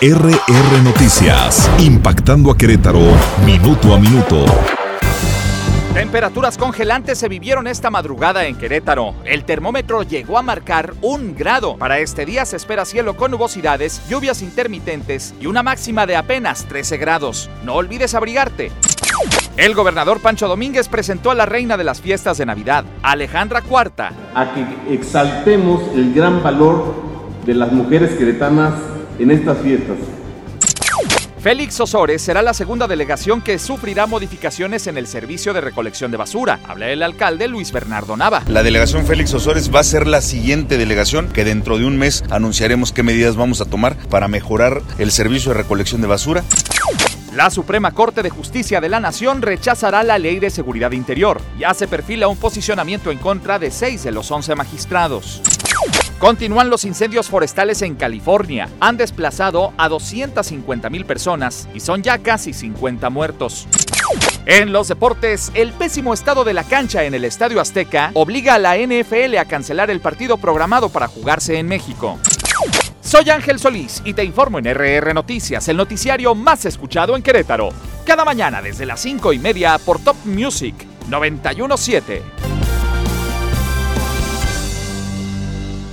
RR Noticias, impactando a Querétaro, minuto a minuto. Temperaturas congelantes se vivieron esta madrugada en Querétaro. El termómetro llegó a marcar 1 grado. Para este día se espera cielo con nubosidades, lluvias intermitentes y una máxima de apenas 13 grados. No olvides abrigarte. El gobernador Pancho Domínguez presentó a la reina de las fiestas de Navidad, Alejandra IV. A que exaltemos el gran valor de las mujeres queretanas en estas fiestas. Félix Osores será la segunda delegación que sufrirá modificaciones en el servicio de recolección de basura. Habla el alcalde Luis Bernardo Nava. La delegación Félix Osores va a ser la siguiente delegación que dentro de un mes anunciaremos qué medidas vamos a tomar para mejorar el servicio de recolección de basura. La Suprema Corte de Justicia de la Nación rechazará la Ley de Seguridad Interior. Ya se perfila un posicionamiento en contra de 6 de los 11 magistrados. Continúan los incendios forestales en California. Han desplazado a 250,000 personas y son ya casi 50 muertos. En los deportes, el pésimo estado de la cancha en el Estadio Azteca obliga a la NFL a cancelar el partido programado para jugarse en México. Soy Ángel Solís y te informo en RR Noticias, el noticiario más escuchado en Querétaro. Cada mañana desde las 5:30 por Top Music 91.7.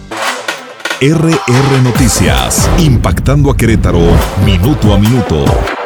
RR Noticias, impactando a Querétaro, minuto a minuto.